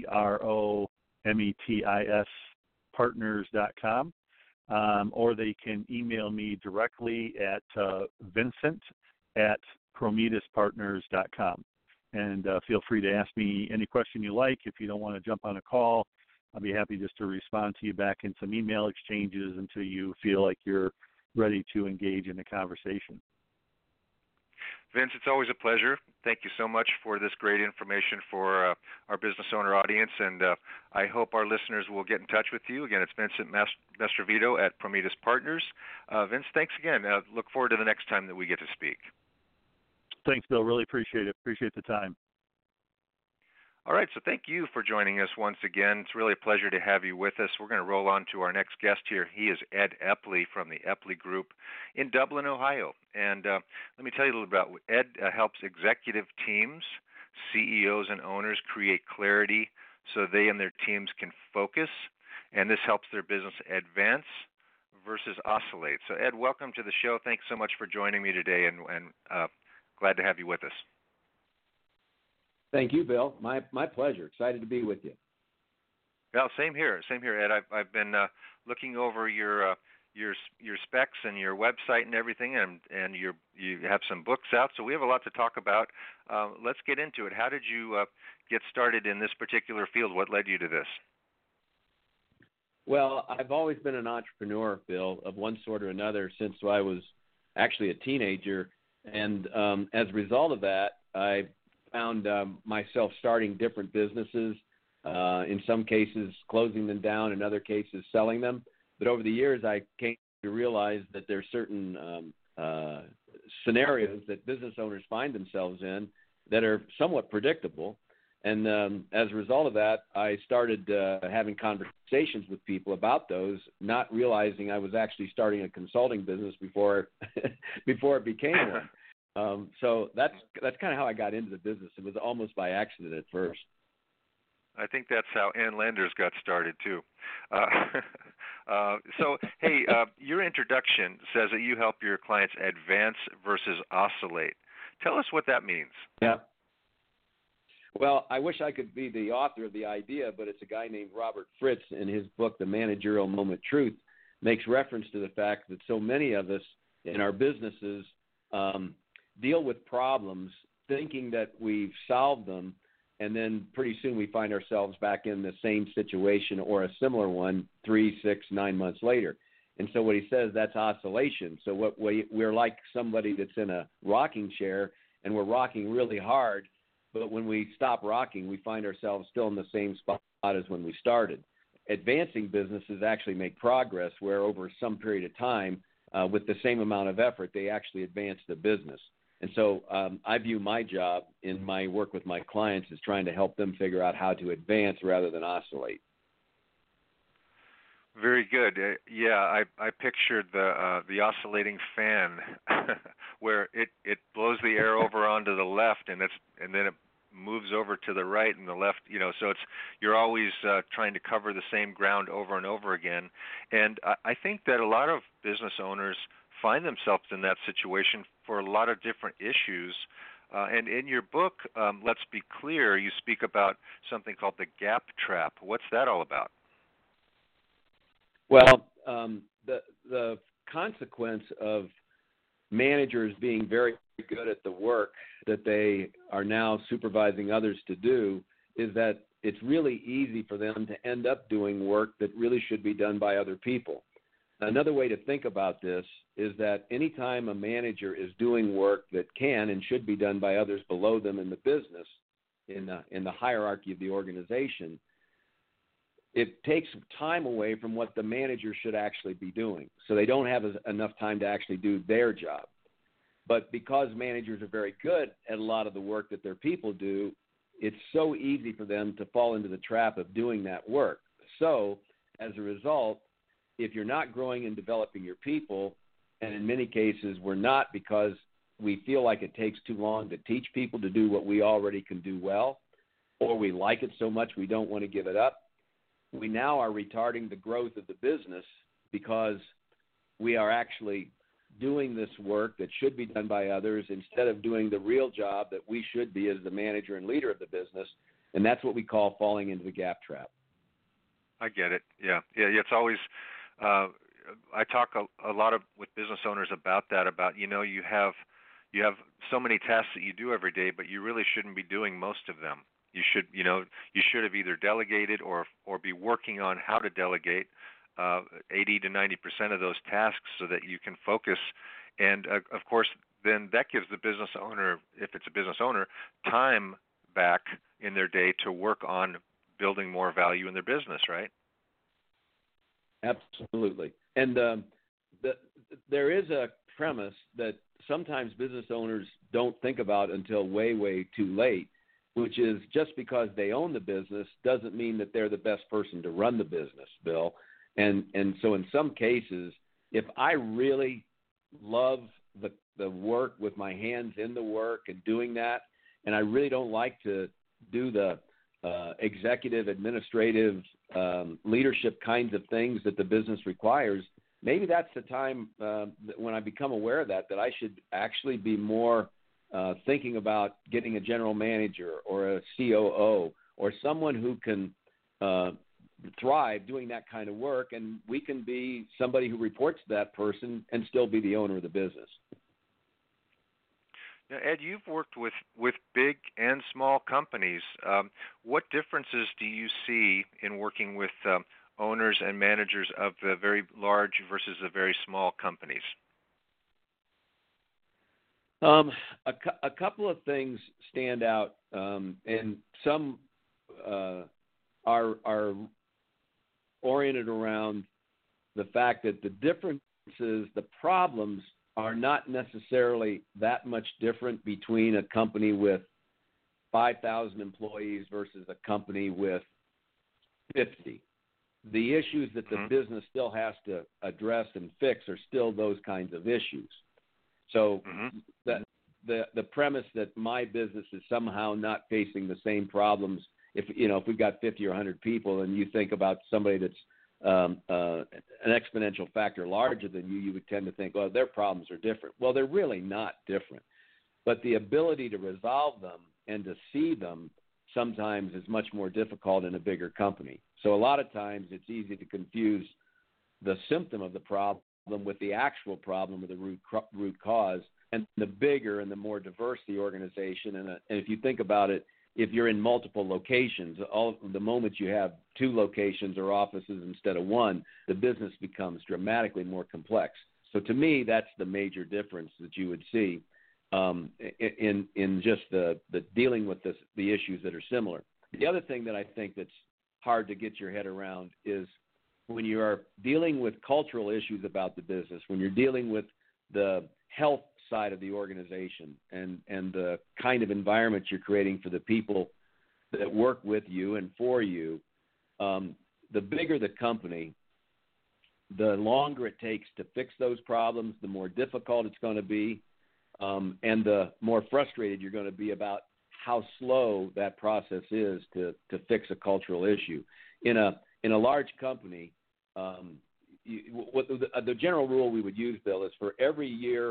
PROMETIS partners.com, or they can email me directly at Vincent@prometispartners.com. And feel free to ask me any question you like. If you don't want to jump on a call, I'll be happy just to respond to you back in some email exchanges until you feel like you're ready to engage in a conversation. Vince, it's always a pleasure. Thank you so much for this great information for our business owner audience, and I hope our listeners will get in touch with you. Again, it's Vincent Mastrovito at Prometheus Partners. Vince, thanks again. Look forward to the next time that we get to speak. Thanks, Bill. Really appreciate it. Appreciate the time. All right, so thank you for joining us once again. It's really a pleasure to have you with us. We're going to roll on to our next guest here. He is Ed Epley from the Epley Group in Dublin, Ohio. And let me tell you a little about Ed. Helps executive teams, CEOs, and owners create clarity so they and their teams can focus, and this helps their business advance versus oscillate. So, Ed, welcome to the show. Thanks so much for joining me today, and glad to have you with us. Thank you, Bill. My pleasure. Excited to be with you. Well, same here, Ed. I've been looking over your specs and your website and everything, and you have some books out. So we have a lot to talk about. Let's get into it. How did you get started in this particular field? What led you to this? Well, I've always been an entrepreneur, Bill, of one sort or another since I was actually a teenager, and as a result of that, I found myself starting different businesses, in some cases closing them down, in other cases selling them. But over the years, I came to realize that there are certain scenarios that business owners find themselves in that are somewhat predictable. And as a result of that, I started having conversations with people about those, not realizing I was actually starting a consulting business before it became one. So that's kind of how I got into the business. It was almost by accident at first. I think that's how Ann Landers got started too. So, hey, your introduction says that you help your clients advance versus oscillate. Tell us what that means. Yeah. Well, I wish I could be the author of the idea, but it's a guy named Robert Fritz in his book, The Managerial Moment Truth, makes reference to the fact that so many of us in our businesses deal with problems thinking that we've solved them, and then pretty soon we find ourselves back in the same situation or a similar one 3, 6, 9 months later. And so what he says, that's oscillation. So we're like somebody that's in a rocking chair, and we're rocking really hard, but when we stop rocking, we find ourselves still in the same spot as when we started. Advancing businesses actually make progress where over some period of time, with the same amount of effort, they actually advance the business. And so I view my job in my work with my clients as trying to help them figure out how to advance rather than oscillate. Very good. Yeah, I pictured the oscillating fan where it blows the air over onto the left, and then it moves over to the right and the left. So you're always trying to cover the same ground over and over again. And I think that a lot of business owners find themselves in that situation for a lot of different issues. And in your book, Let's Be Clear, you speak about something called the gap trap. What's that all about? Well, the consequence of managers being very good at the work that they are now supervising others to do is that it's really easy for them to end up doing work that really should be done by other people. Another way to think about this is that anytime a manager is doing work that can and should be done by others below them in the business, in the hierarchy of the organization, it takes time away from what the manager should actually be doing. So they don't have enough time to actually do their job. But because managers are very good at a lot of the work that their people do, it's so easy for them to fall into the trap of doing that work. So as a result, if you're not growing and developing your people, and in many cases we're not because we feel like it takes too long to teach people to do what we already can do well, or we like it so much we don't want to give it up, we now are retarding the growth of the business because we are actually doing this work that should be done by others instead of doing the real job that we should be as the manager and leader of the business, and that's what we call falling into the gap trap. I get it. Yeah. It's always I talk a lot with business owners about that. You have you have so many tasks that you do every day, but you really shouldn't be doing most of them. You should have either delegated or be working on how to delegate 80 to 90% of those tasks so that you can focus. And of course, then that gives the business owner, if it's a business owner, time back in their day to work on building more value in their business, right? Absolutely. And there is a premise that sometimes business owners don't think about until way, way too late, which is just because they own the business doesn't mean that they're the best person to run the business, Bill. And so in some cases, if I really love the work with my hands in the work and doing that, and I really don't like to do the executive, administrative, leadership kinds of things that the business requires, maybe that's the time when I become aware of that I should actually be more thinking about getting a general manager or a COO or someone who can thrive doing that kind of work, and we can be somebody who reports to that person and still be the owner of the business. Now, Ed, you've worked with big and small companies. What differences do you see in working with owners and managers of the very large versus the very small companies? A couple of things stand out, and some are oriented around the fact that the differences, the problems, are not necessarily that much different between a company with 5,000 employees versus a company with 50. The issues that the business still has to address and fix are still those kinds of issues. So the premise that my business is somehow not facing the same problems, if we've got 50 or 100 people and you think about somebody that's an exponential factor larger than you would tend to think, well, their problems are different. Well, they're really not different. But the ability to resolve them and to see them sometimes is much more difficult in a bigger company. So a lot of times it's easy to confuse the symptom of the problem with the actual problem or the root cause. And the bigger and the more diverse the organization, and if you think about it, if you're in multiple locations, the moment you have 2 locations or offices instead of 1, the business becomes dramatically more complex. So to me, that's the major difference that you would see in just the dealing with the issues that are similar. The other thing that I think that's hard to get your head around is when you are dealing with cultural issues about the business, when you're dealing with the health side of the organization and the kind of environment you're creating for the people that work with you and for you, the bigger the company, the longer it takes to fix those problems, the more difficult it's going to be, and the more frustrated you're going to be about how slow that process is to fix a cultural issue. In a large company, the general rule we would use, Bill, is for every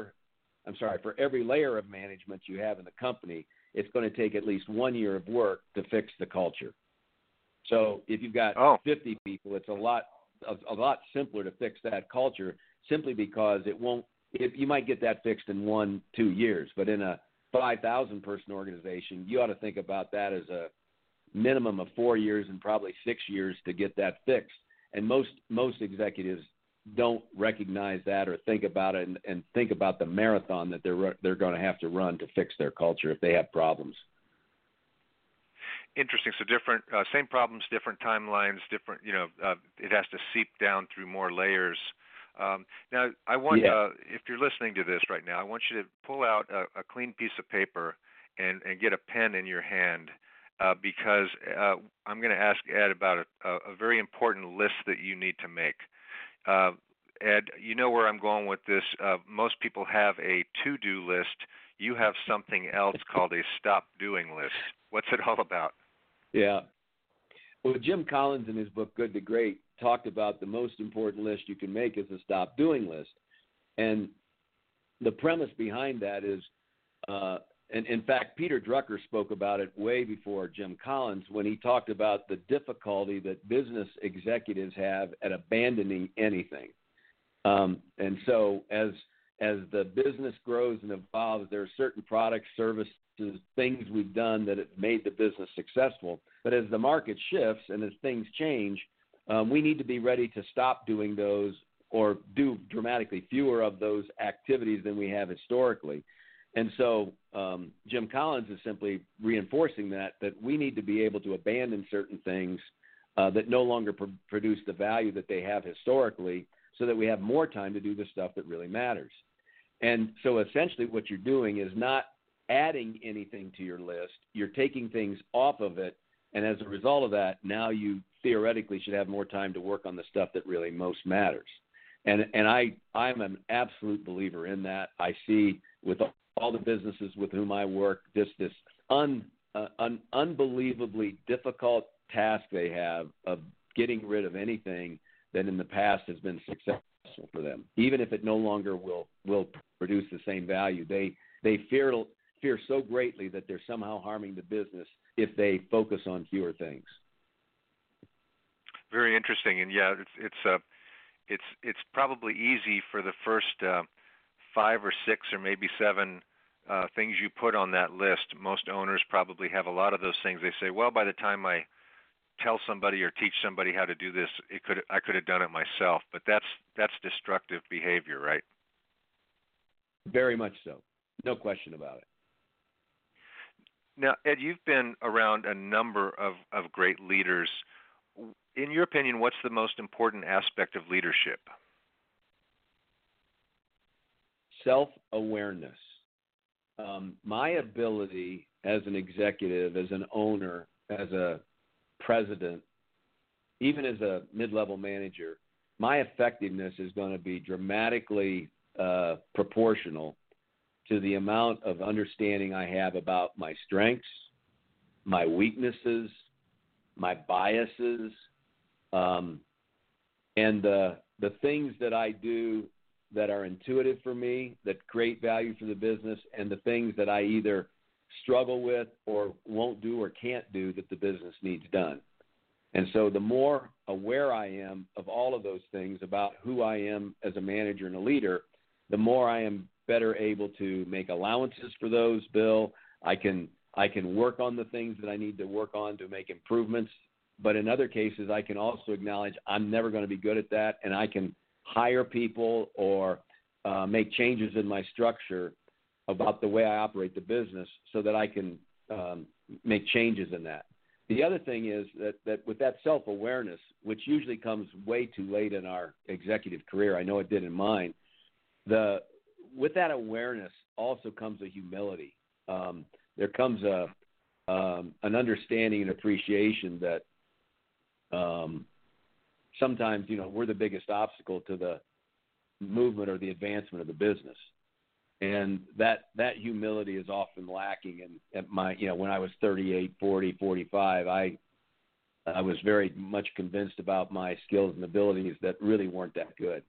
layer of management you have in the company, it's going to take at least 1 year of work to fix the culture. So if you've got 50 people, it's a lot simpler to fix that culture simply because you might get that fixed in 1-2 years. But in a 5,000 person organization, you ought to think about that as a minimum of 4 years and probably 6 years to get that fixed. And most executives don't recognize that or think about it and think about the marathon that they're going to have to run to fix their culture if they have problems. Interesting. So different, same problems, different timelines, different. It has to seep down through more layers. Now, I want, if you're listening to this right now, I want you to pull out a clean piece of paper and get a pen in your hand because I'm going to ask Ed about a very important list that you need to make. Ed, you know where I'm going with this. Most people have a to-do list. You have something else called a stop-doing list. What's it all about? Yeah. Well, Jim Collins in his book, Good to Great, talked about the most important list you can make is a stop-doing list. And the premise behind that is, and in fact, Peter Drucker spoke about it way before Jim Collins when he talked about the difficulty that business executives have at abandoning anything. And so as as the business grows and evolves, there are certain products, services, things we've done that have made the business successful. But as the market shifts and as things change, we need to be ready to stop doing those or do dramatically fewer of those activities than we have historically. And so Jim Collins is simply reinforcing that we need to be able to abandon certain things that no longer produce the value that they have historically, so that we have more time to do the stuff that really matters. And so essentially what you're doing is not adding anything to your list. You're taking things off of it, and as a result of that, now you theoretically should have more time to work on the stuff that really most matters. And I'm an absolute believer in that. I see with all the businesses with whom I work, this unbelievably difficult task they have of getting rid of anything that in the past has been successful for them. Even if it no longer will produce the same value, they fear so greatly that they're somehow harming the business if they focus on fewer things. Very interesting, and yeah, it's probably easy for the first 5 or 6 or maybe 7 things you put on that list. Most owners probably have a lot of those things. They say, well, by the time I tell somebody or teach somebody how to do this, I could have done it myself. But that's destructive behavior, right? Very much so. No question about it. Now, Ed, you've been around a number of great leaders. In your opinion, what's the most important aspect of leadership? Self-awareness. My ability as an executive, as an owner, as a president, even as a mid-level manager, my effectiveness is going to be dramatically proportional to the amount of understanding I have about my strengths, my weaknesses, my biases, and the things that I do that are intuitive for me, that create value for the business, and the things that I either struggle with or won't do or can't do that the business needs done. And so the more aware I am of all of those things about who I am as a manager and a leader, the more I am better able to make allowances for those, Bill. I can work on the things that I need to work on to make improvements. But in other cases, I can also acknowledge I'm never going to be good at that, and I can hire people or make changes in my structure about the way I operate the business so that I can make changes in that. The other thing is that with that self-awareness, which usually comes way too late in our executive career, I know it did in mine, with that awareness also comes a humility. There comes an understanding and appreciation that sometimes, we're the biggest obstacle to the movement or the advancement of the business. And that humility is often lacking. And at my, when I was 38, 40, 45, I was very much convinced about my skills and abilities that really weren't that good.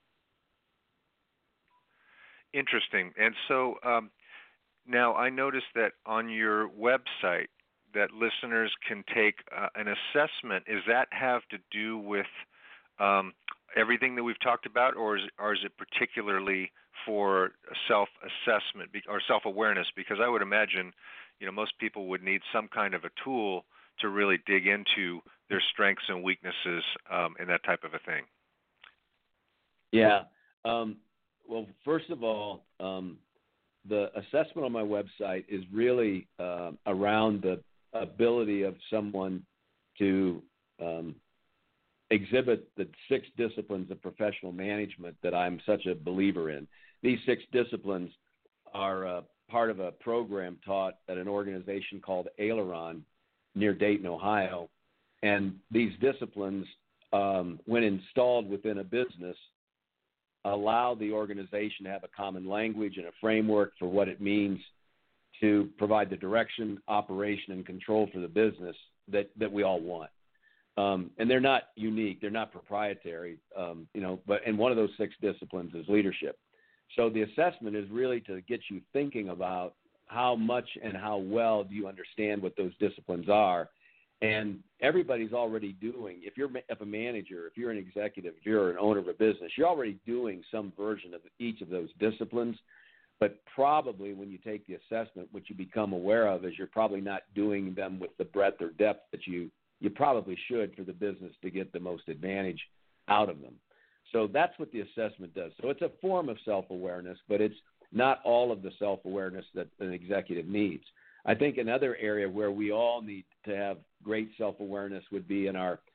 Interesting. And so now I noticed that on your website that listeners can take an assessment. Does that have to do with everything that we've talked about, or is it particularly for self-assessment or self-awareness? Because I would imagine, most people would need some kind of a tool to really dig into their strengths and weaknesses and that type of a thing. Yeah. Well, first of all, the assessment on my website is really around the ability of someone to exhibit the 6 disciplines of professional management that I'm such a believer in. These 6 disciplines are part of a program taught at an organization called Aileron near Dayton, Ohio. And these disciplines, when installed within a business, allow the organization to have a common language and a framework for what it means to provide the direction, operation, and control for the business that we all want. And they're not unique. They're not proprietary, and one of those 6 disciplines is leadership. So the assessment is really to get you thinking about how much and how well do you understand what those disciplines are, And everybody's already doing, if you're a manager, if you're an executive, if you're an owner of a business, you're already doing some version of each of those disciplines. But probably when you take the assessment, what you become aware of is you're probably not doing them with the breadth or depth that you probably should for the business to get the most advantage out of them. So that's what the assessment does. So it's a form of self-awareness, but it's not all of the self-awareness that an executive needs. I think another area where we all need to have great self-awareness would be in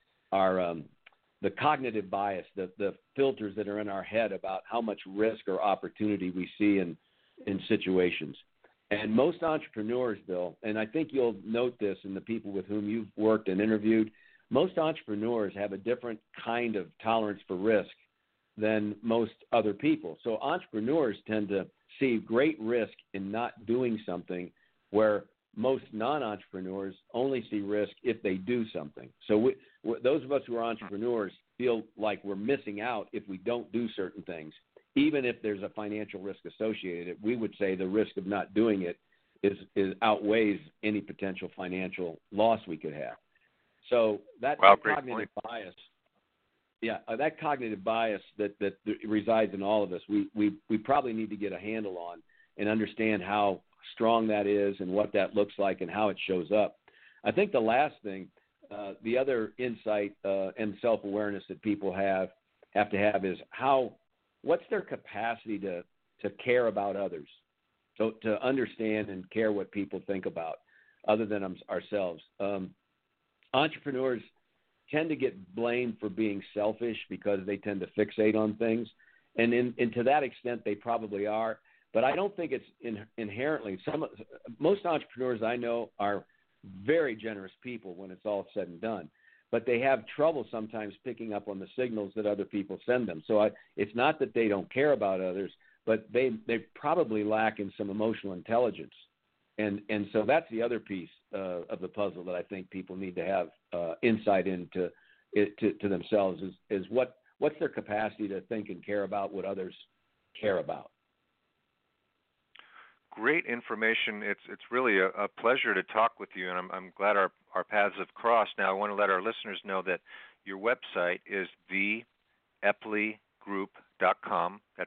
the cognitive bias, the filters that are in our head about how much risk or opportunity we see in situations. And most entrepreneurs, Bill, and I think you'll note this in the people with whom you've worked and interviewed, most entrepreneurs have a different kind of tolerance for risk than most other people. So entrepreneurs tend to see great risk in not doing something, where most non-entrepreneurs only see risk if they do something. So those of us who are entrepreneurs feel like we're missing out if we don't do certain things. Even if there's a financial risk associated, we would say the risk of not doing it is outweighs any potential financial loss we could have. So that cognitive bias, that cognitive bias that resides in all of us, we probably need to get a handle on and understand how strong that is and what that looks like and how it shows up. I think the last thing, the other insight and self-awareness that people have to have is what's their capacity to care about others, so to understand and care what people think about other than ourselves. Entrepreneurs tend to get blamed for being selfish because they tend to fixate on things, and to that extent they probably are. But I don't think it's inherently. Most entrepreneurs I know are very generous people when it's all said and done, but they have trouble sometimes picking up on the signals that other people send them. So it's not that they don't care about others, but they probably lack in some emotional intelligence. And so that's the other piece of the puzzle that I think people need to have insight into to themselves is what's their capacity to think and care about what others care about. Great information. It's really a pleasure to talk with you, and I'm glad our paths have crossed. Now, I want to let our listeners know that your website is theeppley.com. That's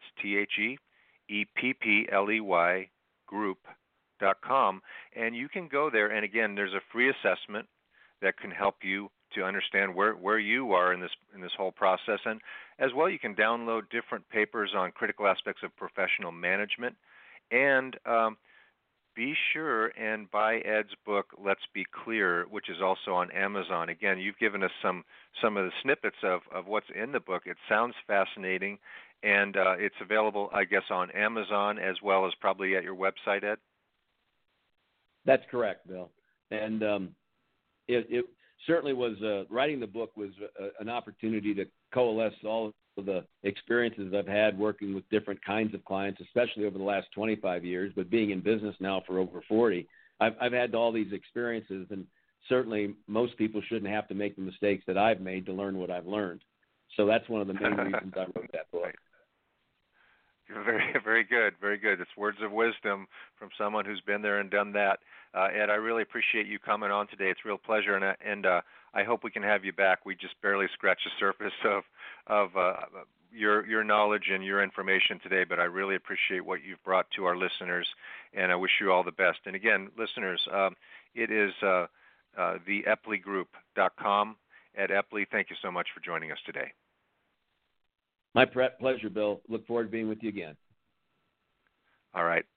TheEppley group.com, and you can go there. And again, there's a free assessment that can help you to understand where you are in this whole process, and as well, you can download different papers on critical aspects of professional management. And be sure and buy Ed's book, Let's Be Clear, which is also on Amazon. Again, you've given us some of the snippets of what's in the book. It sounds fascinating, and it's available, I guess, on Amazon as well as probably at your website, Ed? That's correct, Bill. And it certainly was, writing the book was an opportunity to coalesce all of the experiences I've had working with different kinds of clients, especially over the last 25 years, but being in business now for over 40, I've had all these experiences, and certainly most people shouldn't have to make the mistakes that I've made to learn what I've learned. So that's one of the main reasons I wrote that book. Right. Very, very good, very good. It's words of wisdom from someone who's been there and done that. Ed, I really appreciate you coming on today. It's a real pleasure, and I hope we can have you back. We just barely scratched the surface of your knowledge and your information today, but I really appreciate what you've brought to our listeners, and I wish you all the best. And again, listeners, it is theeppley.com. Ed Eppley, thank you so much for joining us today. My pleasure, Bill. Look forward to being with you again. All right.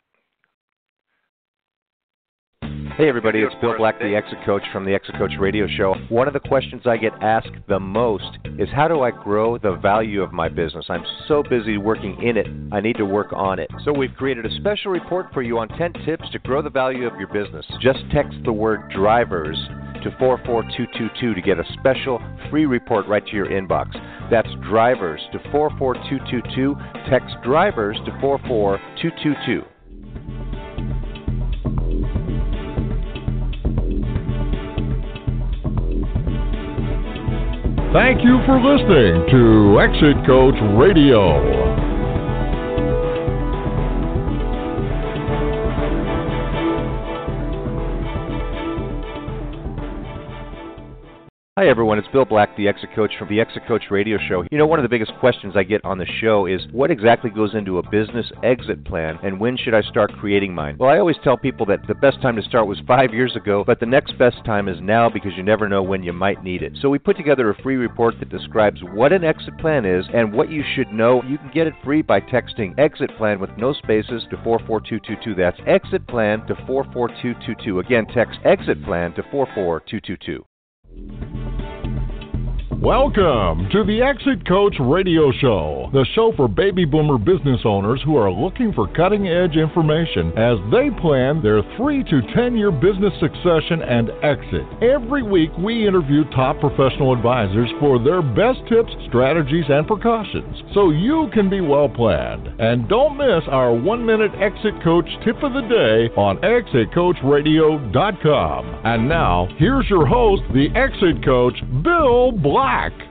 Hey everybody, it's Bill Black, the Exit Coach from the Exit Coach Radio Show. One of the questions I get asked the most is how do I grow the value of my business? I'm so busy working in it, I need to work on it. So we've created a special report for you on 10 tips to grow the value of your business. Just text the word drivers to 44222 to get a special free report right to your inbox. That's drivers to 44222. Text drivers to 44222. Thank you for listening to Exit Coach Radio. Hi everyone, it's Bill Black, the Exit Coach from the Exit Coach Radio Show. You know, one of the biggest questions I get on the show is what exactly goes into a business exit plan and when should I start creating mine? Well, I always tell people that the best time to start was 5 years ago, but the next best time is now because you never know when you might need it. So we put together a free report that describes what an exit plan is and what you should know. You can get it free by texting exit plan with no spaces to 44222. That's exit plan to 44222. Again, text exit plan to 44222. Welcome to the Exit Coach Radio Show, the show for baby boomer business owners who are looking for cutting-edge information as they plan their 3 to 10-year business succession and exit. Every week, we interview top professional advisors for their best tips, strategies, and precautions so you can be well-planned. And don't miss our 1-minute Exit Coach tip of the day on ExitCoachRadio.com. And now, here's your host, the Exit Coach, Bill Black.